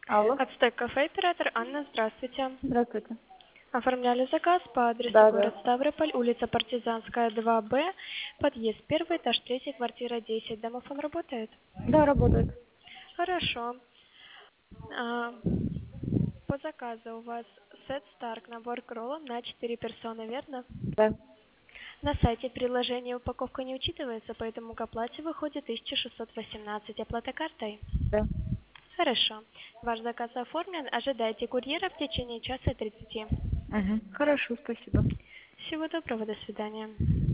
Алло. Отстой кафе, оператор Анна, здравствуйте. Здравствуйте. Оформляли заказ по адресу Да, город да. Ставрополь, улица Партизанская, 2Б, подъезд 1, этаж 3, квартира 10. Домофон работает? Да, работает. Хорошо. А, По заказу у вас сет Старк, набор кроллов на 4 персоны, верно? Да. На сайте приложения упаковка не учитывается, поэтому к оплате выходит 1618. Оплата картой? Да. Хорошо. Ваш заказ оформлен. Ожидайте курьера в течение часа 30. Угу. Хорошо, спасибо. Всего доброго, до свидания.